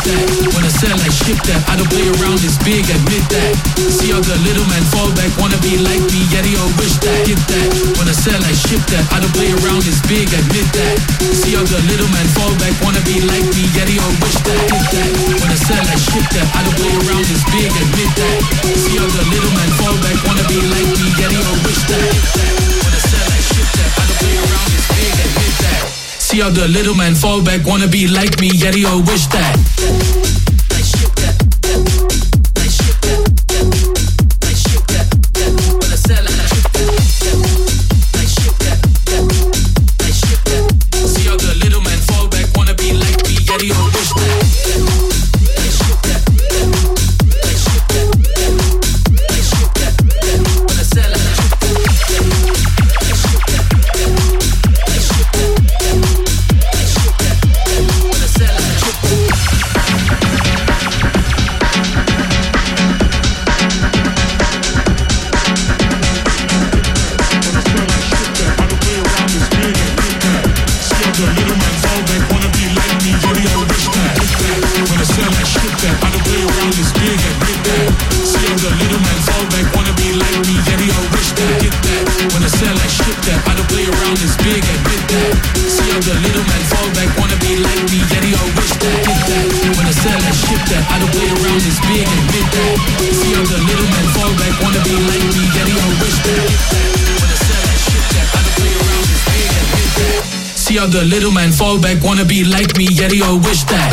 that. When I sell, I ship that. I don't play around, it's big, admit that. See how the little man fall back, wanna be like me, yeah, they all wish that. Get that. When I sell, I ship that. I don't play around, it's big, admit that. See how the little man fall back, wanna be like me, yeah, they all wish that. Get that. When I sell, I ship that. I don't play around, it's big, admit that. See how the little man fall back, wanna be like me, yeah, they all wish that. Get that. When I sell, I ship that. I don't play around, it's big, admit that. See how the little man fall back, wanna be like me, yeah, they all wish that. See how the little man fall back, wanna be like me, yeah, they all wish that.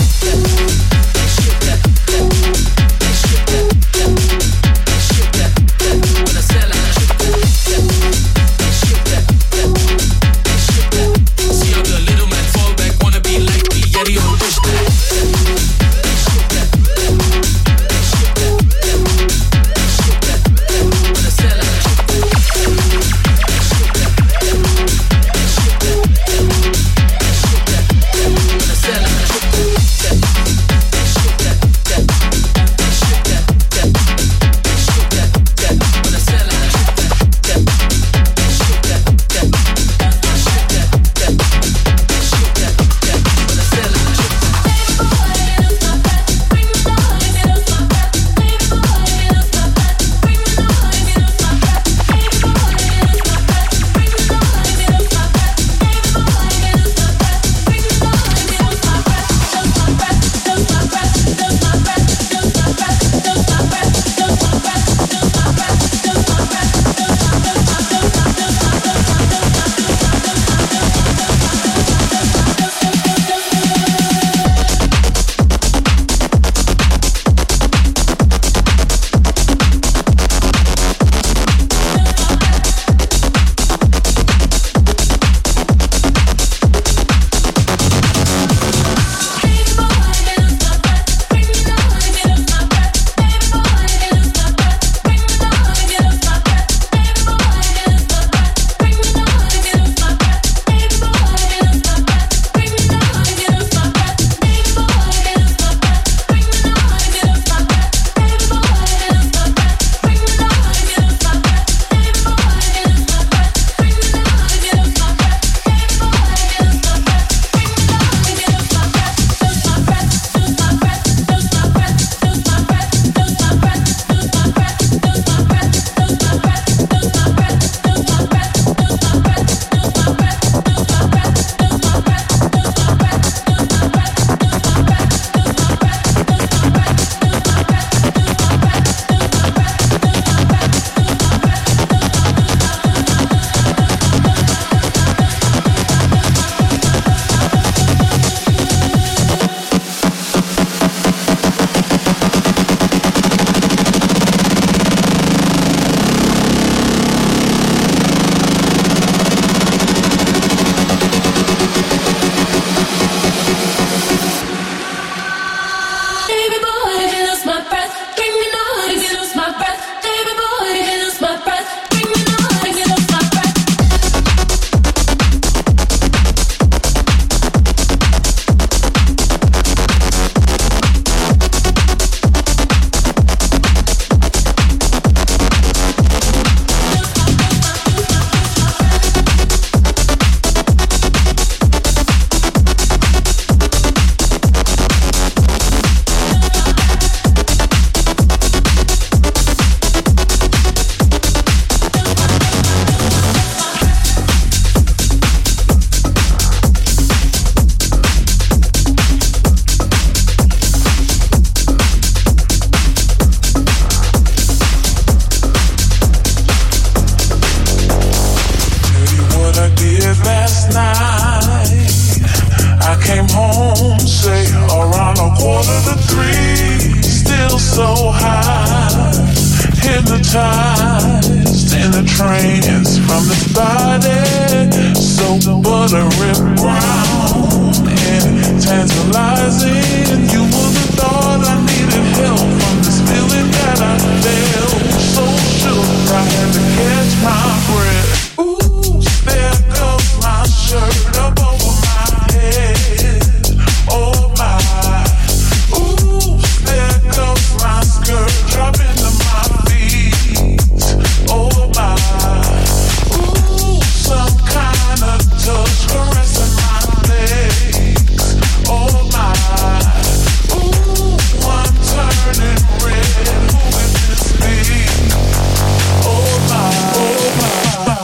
hypnotized in a trance from this body, so buttery brown and tantalizing. You would have thought I needed help from this feeling that I felt. So shook, I had to catch my breath. Ooh, there goes my shirt up over my head. Oh my. Ooh, there goes my skirt dropping to my feet. Oh my. Ooh, some kind of touch caressing my legs. Oh my. Ooh, one turning red. Who is this me? Oh my. Oh my.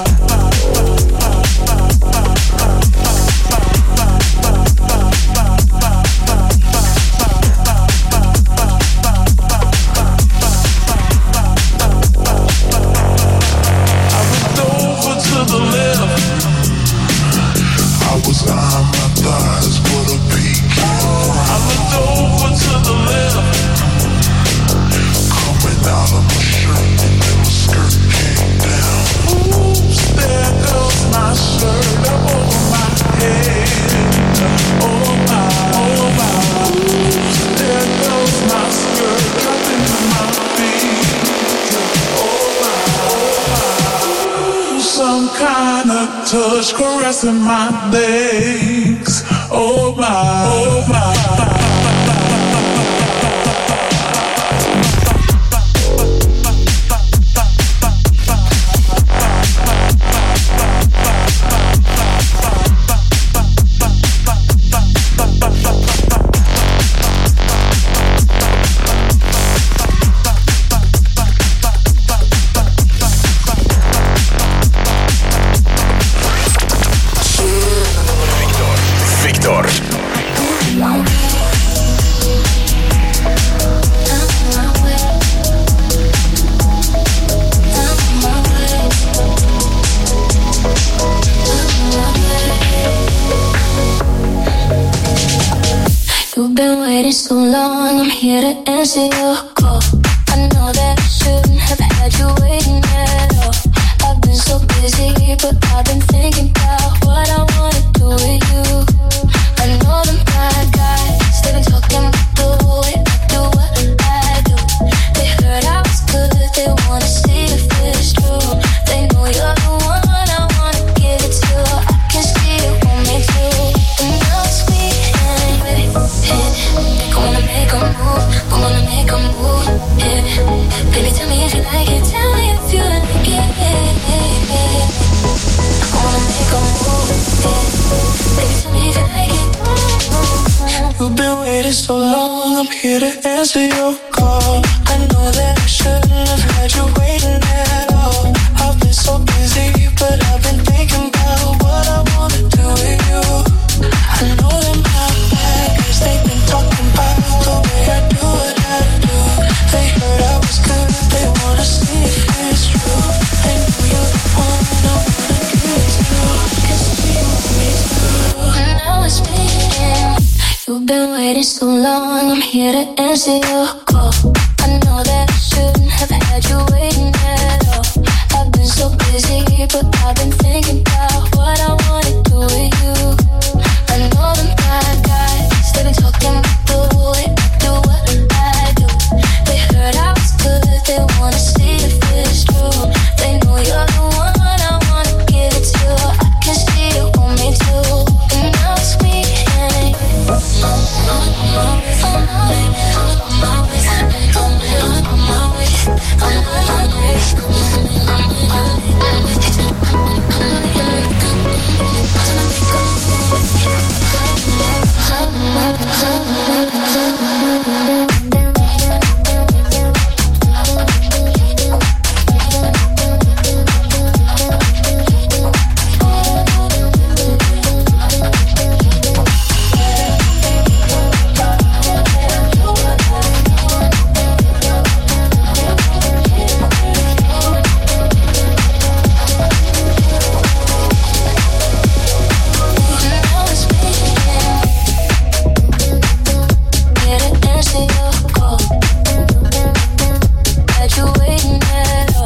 Touch caressing my legs. Oh my, oh my. So long, I'm here to answer your call. I know that I shouldn't have had you waiting at all. I've been so busy, but I've been thinking about what I wanna do with you. I know them bad guys, they've been talking about the way I do what I do. They heard I was good, they wanna see if it's true. They know you're the one I wanna give it to. I can see it won't make you. And now it's weekend, baby. Gonna make a move, gonna make a move, yeah. Baby, tell me if you like it, tell me if you like it. Gonna make a move, yeah. Baby, tell me if you like it. You've been waiting so long, I'm here to answer your call. I know that I shouldn't have had you waiting at all. I've been so busy, but I've been thinking about what I wanna do with you. I know them out there, 'cause they've been talking about the way I do what I do. They heard I was good, they wanna see if it's true. They know you're the one I wanna give it to. Can see what we do. Now it's speaking. You've been waiting so long, I'm here to answer your call. I know that I shouldn't have had you waiting at all. I've been so busy, but I've been thinking about what I wanna do with you. I know them bad guys, they've been talking about the way I do what I do. They heard I was good, they wanna see if it's true. They know you're the one I wanna give it to. I can see it want me to. And now it's weekend. Had you waiting at all.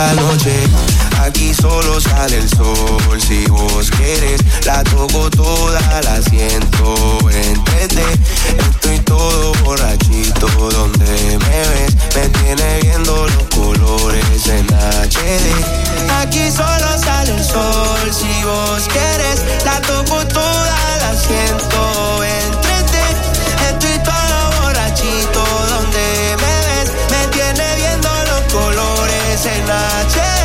esta noche. Aquí solo sale el sol, si vos quieres la toco toda, la siento en 3D. Estoy todo borrachito, donde me ves, me tiene viendo los colores en HD. Aquí solo sale el sol, si vos quieres la toco toda, la siento en 3D. Estoy todo borrachito, donde me ves, me tiene viendo los colores en HD.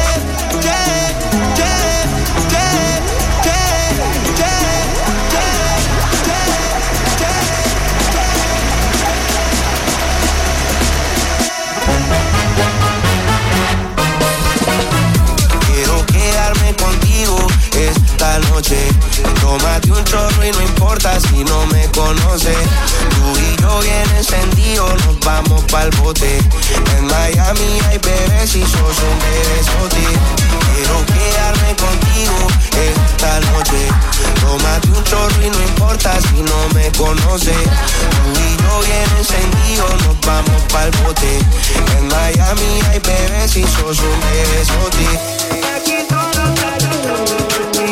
Quiero quedarme contigo esta noche. Tómate un chorro y no importa si no me conoces. Tú y yo bien encendidos, nos vamos pa'l bote. En Miami hay bebés y sos un bebesote. Quiero quedarme contigo esta noche. Tómate un chorro y no importa si no me conoces. Tú y yo bien encendidos, nos vamos pa'l bote. En Miami hay bebés y sos un bebesote. Aquí solo sale el sol.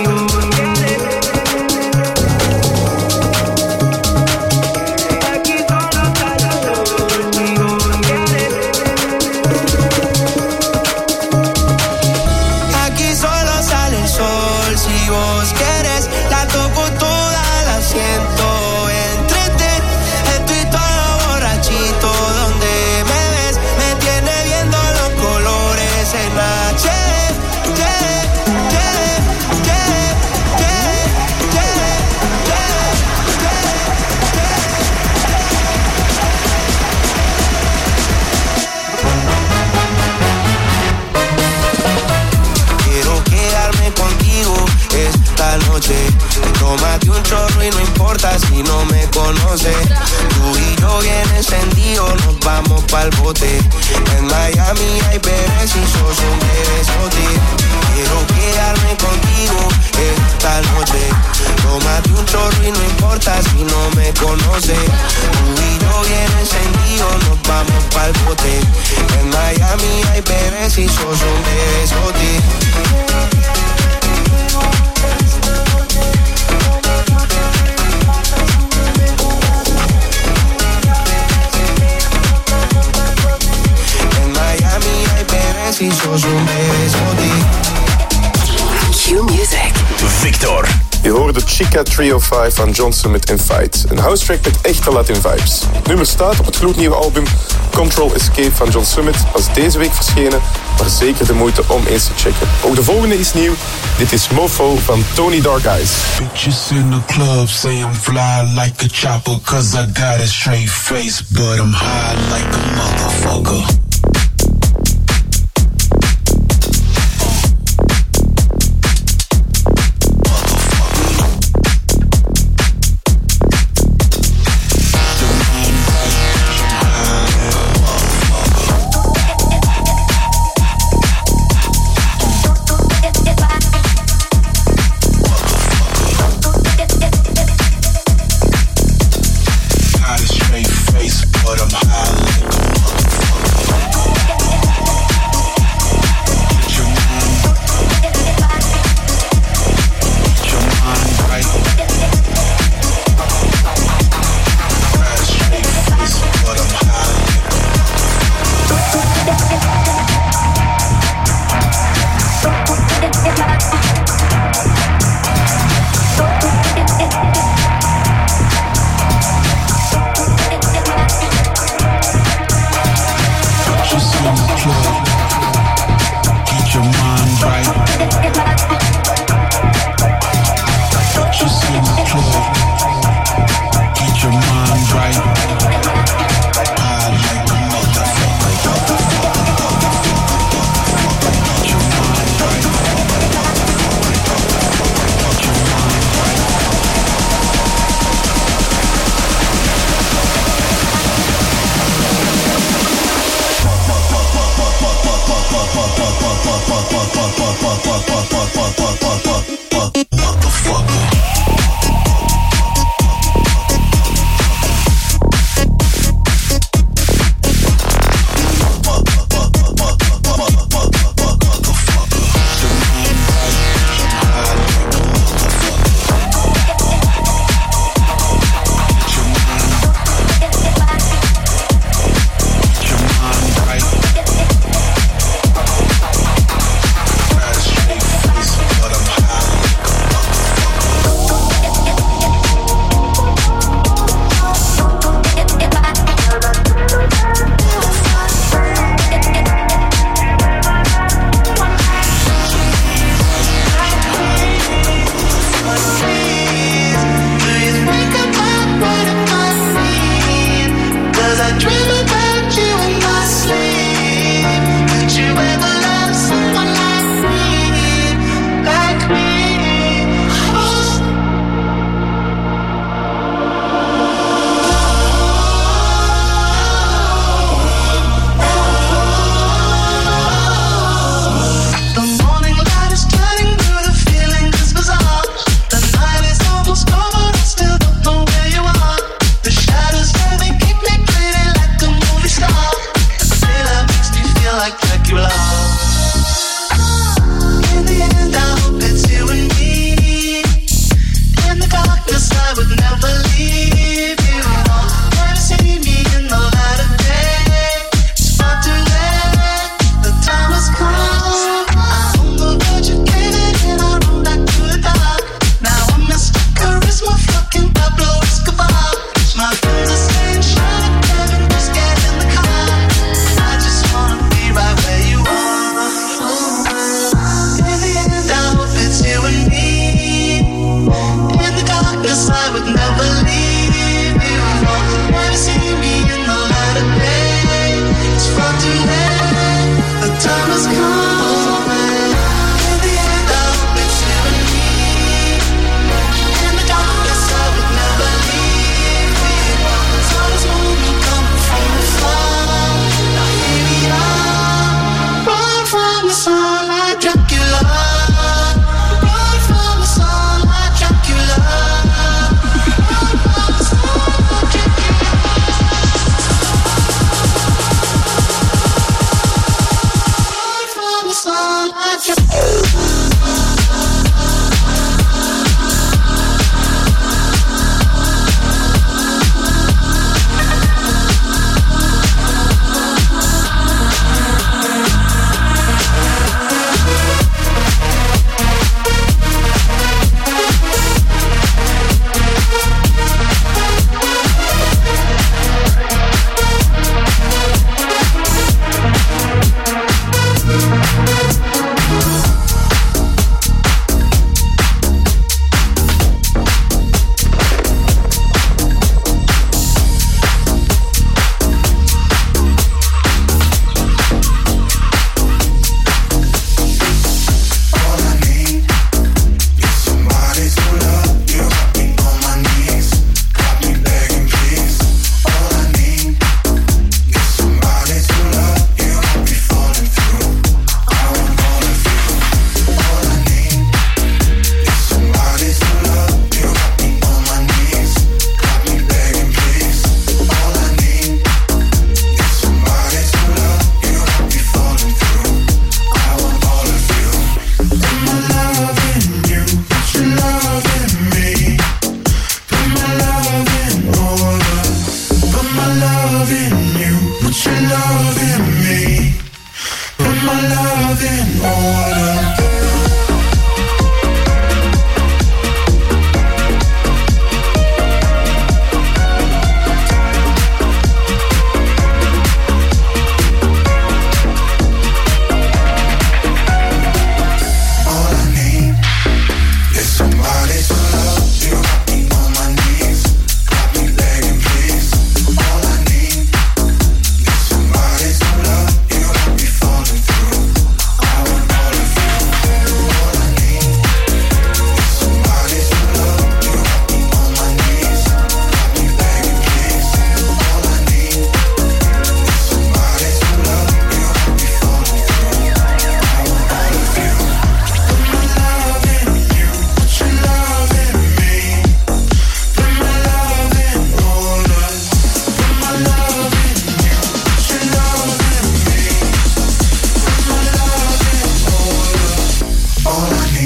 Tómate un chorro y no importa si no me conoces. Tú y yo bien encendidos, nos vamos pa'l bote. En Miami hay bebés y sos un bebesote. Quiero quedarme contigo esta noche. Tómate un chorro y no importa si no me conoces. Tú y yo bien encendidos, nos vamos pa'l bote. En Miami hay bebés y sos un bebesote. Si sos un bebesote. Q Music. Victor. Je hoorde Chica 305 van John Summit in Fight. Een house track met echte Latin vibes. Het nummer staat op het gloednieuwe album Control Escape van John Summit. Pas deze week verschenen, maar zeker de moeite om eens te checken. Ook de volgende is nieuw. Dit is Mofo van Tony Dark Eyes. Bitches in the club say I'm fly like a chopper, cause I got a straight face, but I'm high like a motherfucker. Got a straight face, but I'm high like a motherfucker.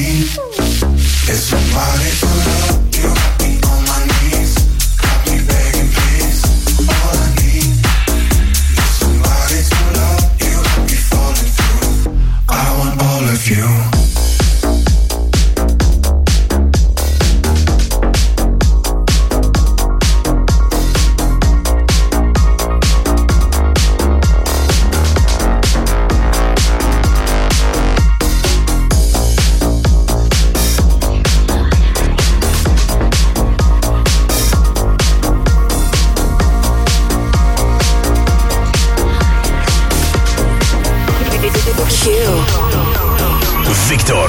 need is somebody to love you. Got me on my knees, got me begging please. All I need is somebody to love you. Got me falling through. I want all of you. Victor.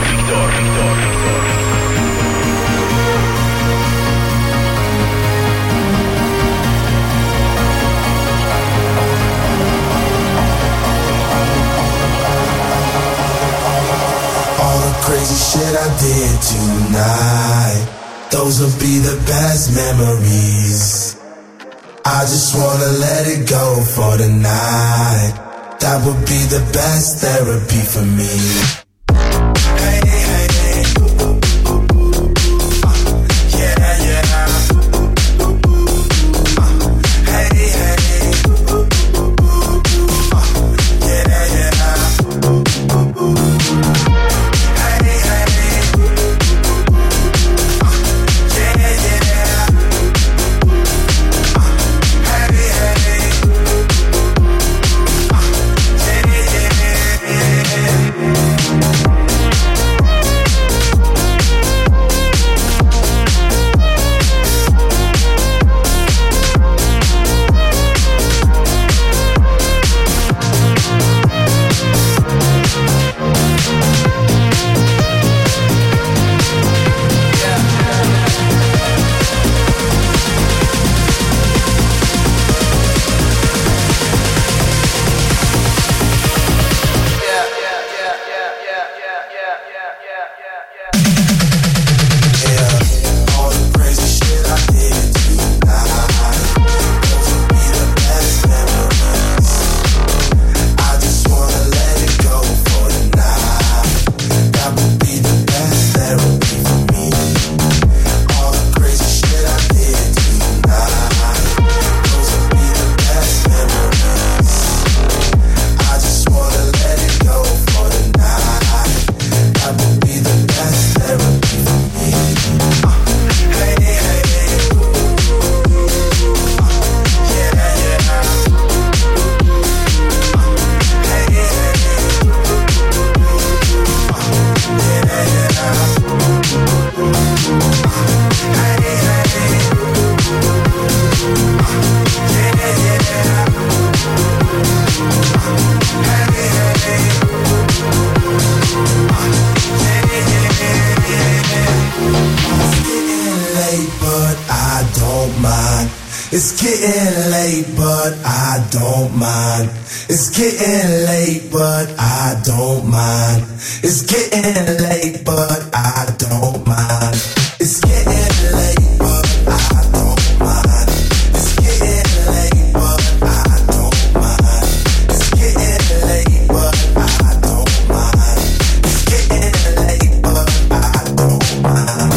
All the crazy shit I did tonight, those will be the best memories. I just wanna let it go for the night. That would be the best therapy for me. Hey, hey, hey. Yeah, yeah. Hey, hey. Yeah, yeah. Hey, hey. Yeah, yeah. Hey, hey. It's getting late, but I don't mind. It's getting late, but I don't mind. It's getting late, but I don't mind. It's getting late, but I don't mind. It's getting late, but I don't mind. It's getting late, but I don't mind. It's getting late, but I don't mind.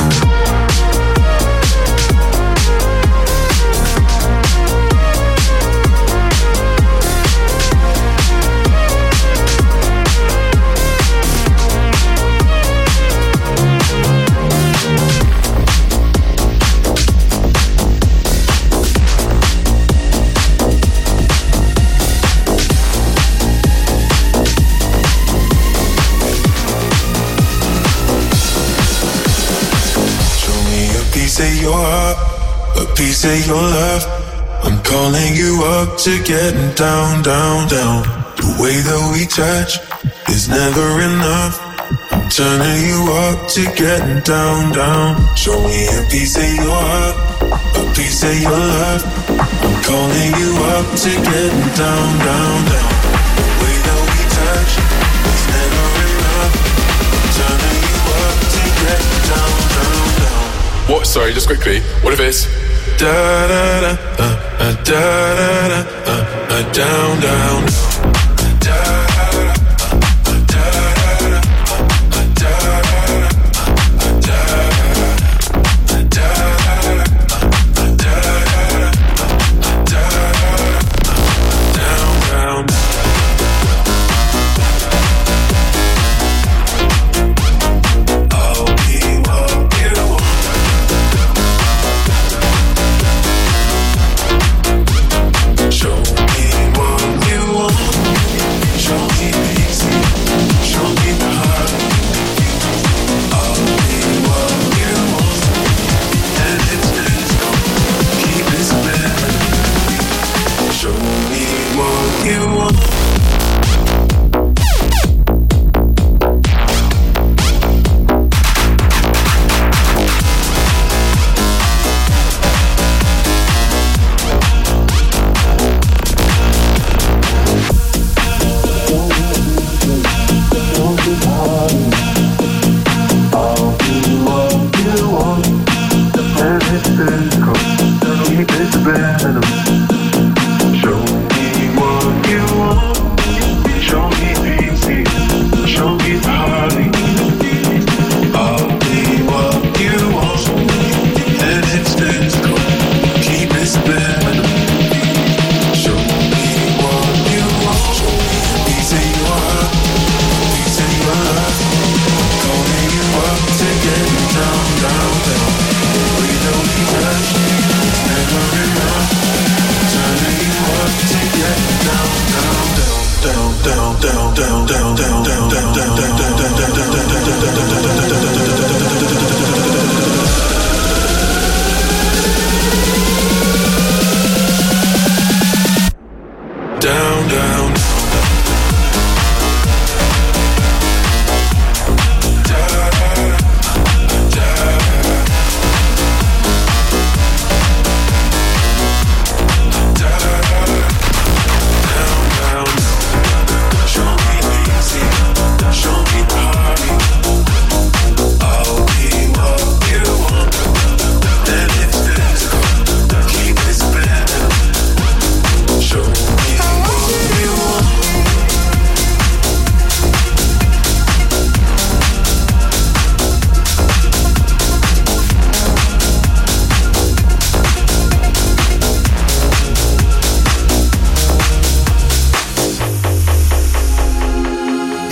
Say your heart, a piece of your love. I'm calling you up to getting down, down, down. The way that we touch is never enough. I'm turning you up to getting down, down. Show me a piece of your heart, a piece of your love. I'm calling you up to getting down, down, down. The way that we touch is never enough. I'm turning you up to getting down, down, down. What? Sorry, just quickly. What if it's da da da da da da down down da da da da da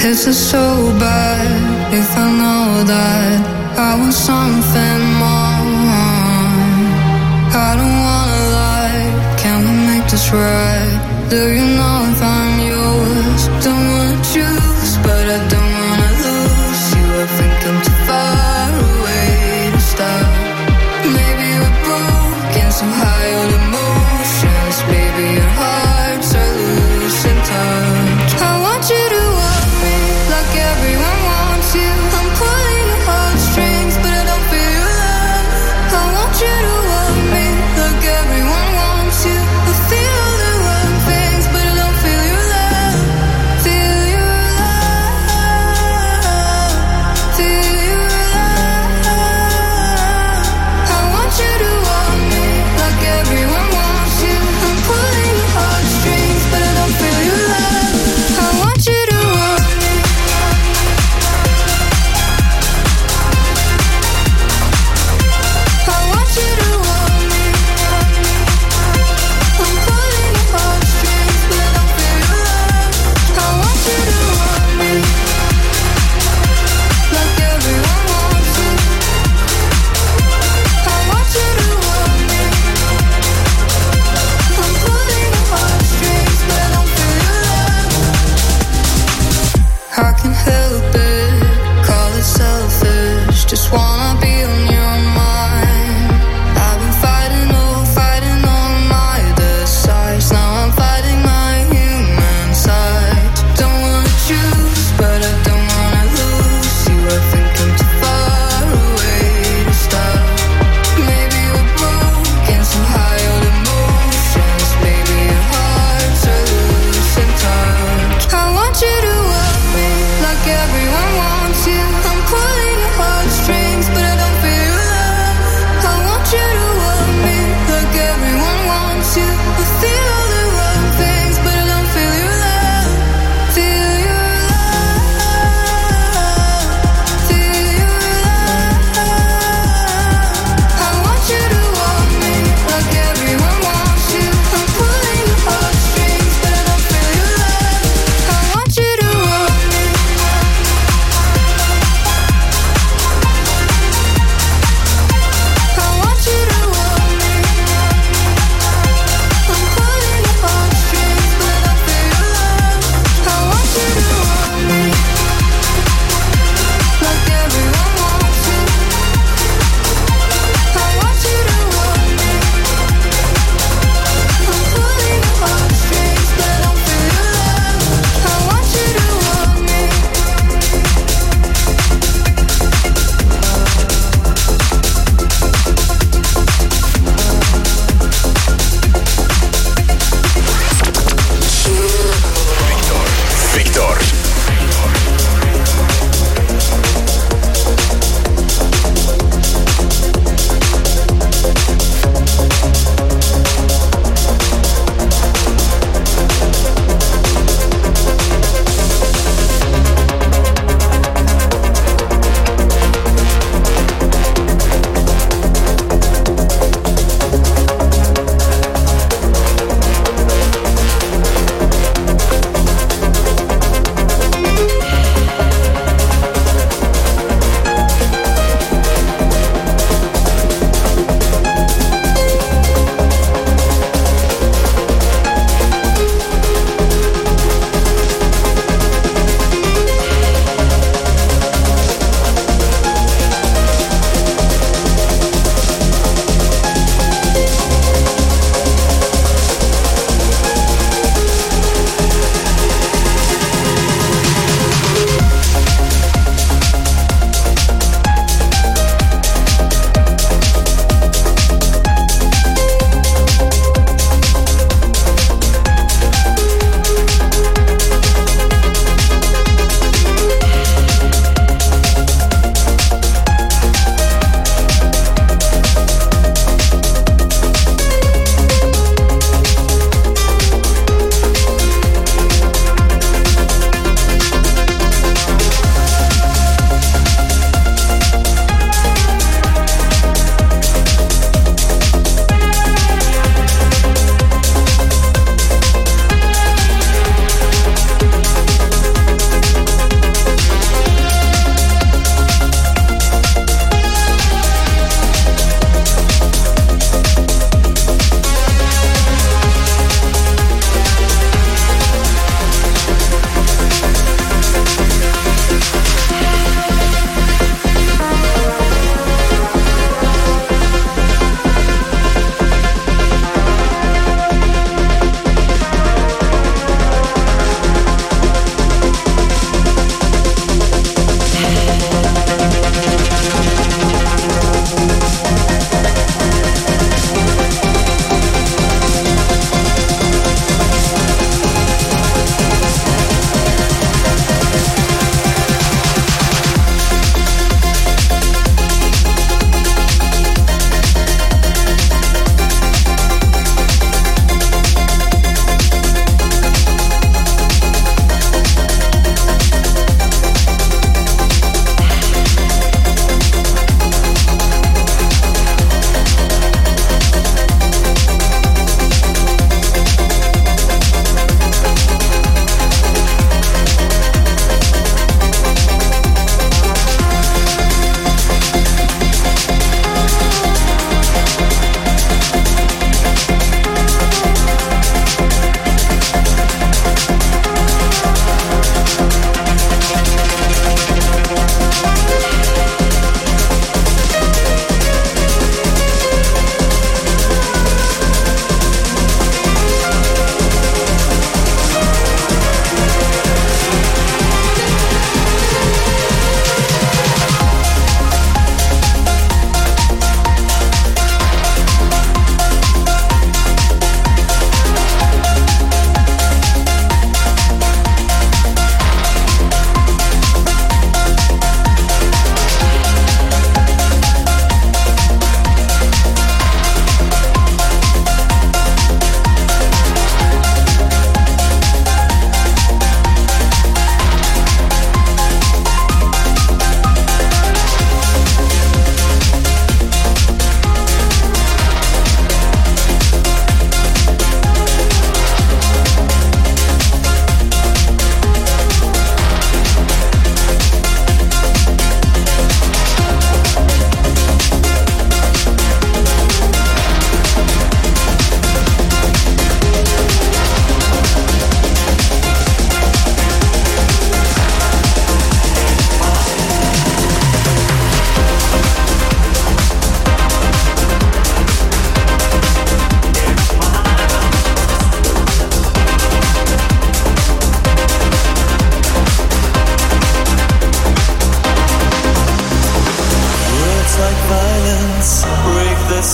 Is it so bad if I know that I want something more? I don't wanna lie, can we make this right? Do you know if I'm yours? Don't wanna choose, but I don't wanna lose you. I think I'm too far away to stop. Maybe we're broken, so high on emotions. Maybe your hearts are losing touch. I want you to want me like everyone wants you. I'm pulling your heartstrings, but I don't feel your love. I want you to want me like everyone wants you. I feel the wrong things, but I don't feel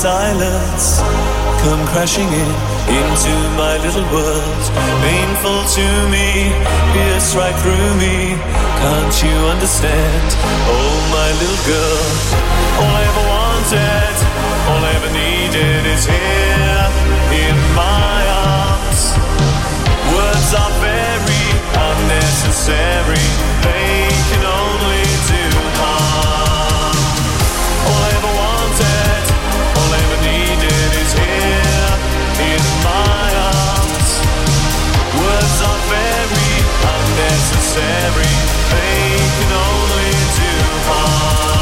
silence come crashing into my little world. Painful to me, pierce right through me. Can't you understand? Oh, my little girl. All I ever wanted, all I ever needed is here in my arms. Words are very unnecessary. They can only do harm. All I ever wanted, all I ever needed is here in my arms. Words are very unnecessary. They can only do harm.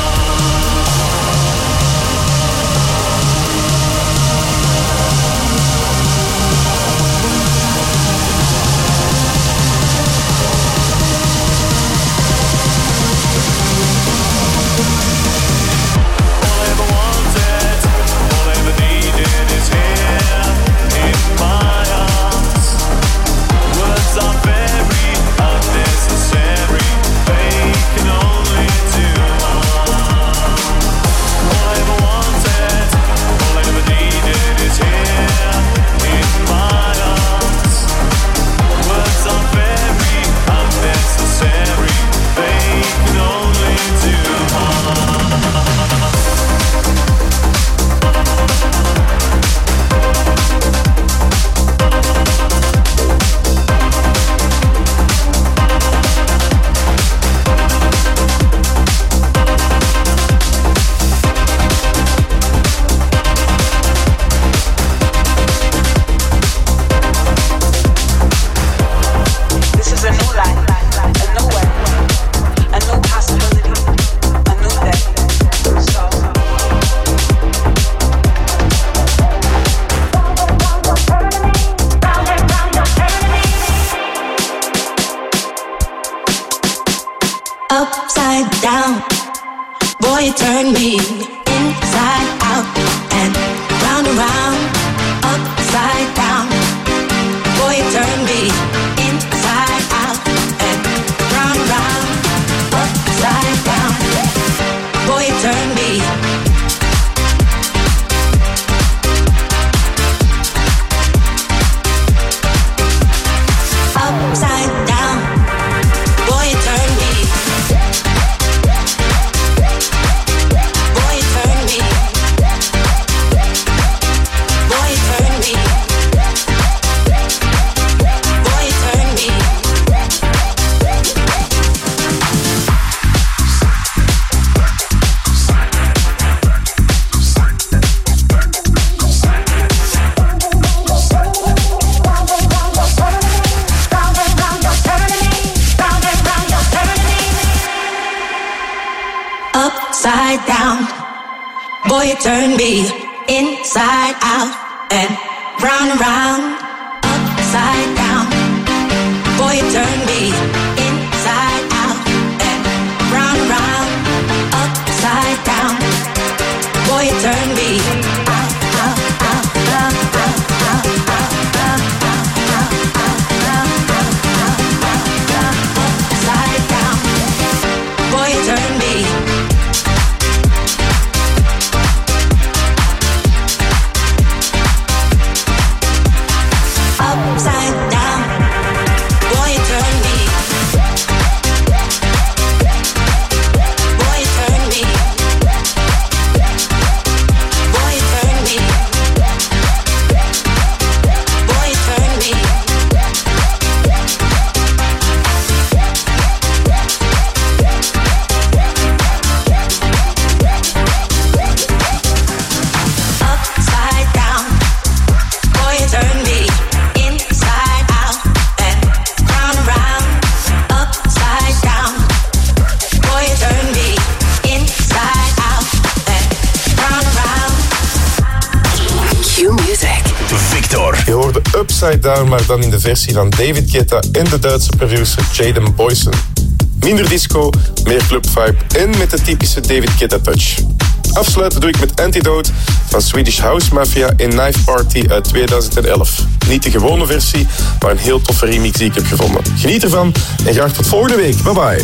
Upside down, boy, you turn me inside out and round and round. Upside down, boy, you turn me inside out and round and round. Upside down, boy, you turn me. Upside down, boy, you turn me. Upside down, boy, you turn me inside out and round and round. Upside down, boy, you turn me inside out and round and round. Upside down, boy, you turn me out, out, out, out, out, out, out, out, out, out, upside down, boy, you turn me. Upside down, boy, you turn me. Boy, you turn me. Boy, you turn me. Boy, you turn me. Upside down, boy, you turn me. Inside out and round and round. Upside down, boy, you turn me. Inside out and round and round. Q Music. Victor. Je hoorde Upside Down, maar dan in de versie van David Guetta en de Duitse producer Jaden Boysen. Minder disco, meer clubvibe en met de typische David Guetta touch. Afsluiten doe ik met Antidote van Swedish House Mafia en Knife Party uit 2011. Niet de gewone versie, maar een heel toffe remix die ik heb gevonden. Geniet ervan en graag tot volgende week. Bye bye.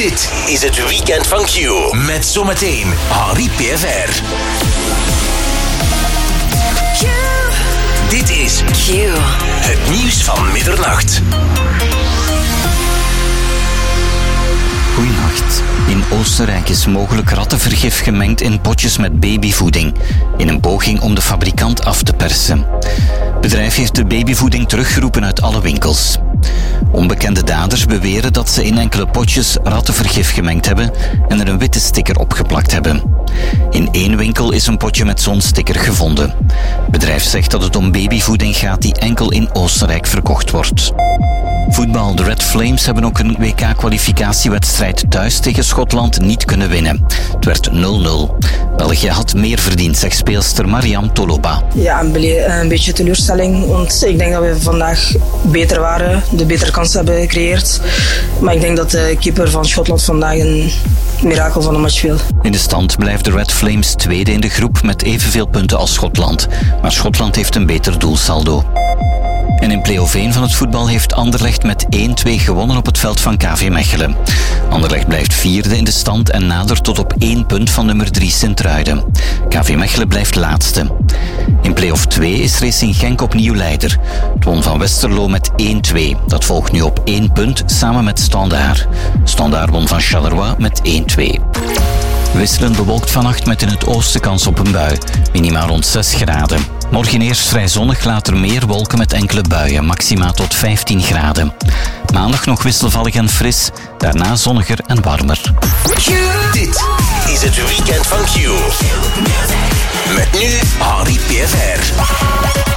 Dit is het weekend van Q. Met zometeen Henri PFR. Q. Dit is Q. Het nieuws van middernacht. Goeienacht. In Oostenrijk is mogelijk rattenvergif gemengd in potjes met babyvoeding, in een poging om de fabrikant af te persen. Het bedrijf heeft de babyvoeding teruggeroepen uit alle winkels. Onbekende daders beweren dat ze in enkele potjes rattenvergif gemengd hebben en er een witte sticker opgeplakt hebben. In 1 winkel is een potje met zo'n sticker gevonden. Het bedrijf zegt dat het om babyvoeding gaat die enkel in Oostenrijk verkocht wordt. Voetbal. De Red Flames hebben ook een WK-kwalificatiewedstrijd thuis tegen Schotland niet kunnen winnen. Het werd 0-0. België had meer verdiend, zegt speelster Mariam Toloba. Ja, een beetje teleurstelling, want ik denk dat we vandaag beter waren, de betere kans hebben gecreëerd. Maar ik denk dat de keeper van Schotland vandaag een mirakel van de match speelt. In de stand blijft de Red Flames tweede in de groep met evenveel punten als Schotland. Maar Schotland heeft een beter doelsaldo. En in play-off 1 van het voetbal heeft Anderlecht met 1-2 gewonnen op het veld van KV Mechelen. Anderlecht blijft vierde in de stand en nadert tot op 1 punt van nummer 3 Sint-Truiden. KV Mechelen blijft laatste. In play-off 2 is Racing Genk opnieuw leider. Het won van Westerlo met 1-2. Dat volgt nu op 1 punt samen met Standaard. Standaard won van Charleroi met 1-2. Wisselend bewolkt vannacht met in het oosten kans op een bui. Minima rond 6 graden. Morgen eerst vrij zonnig, later meer wolken met enkele buien. Maxima tot 15 graden. Maandag nog wisselvallig en fris. Daarna zonniger en warmer. Dit is het weekend van Q. Met nu Henri PFR.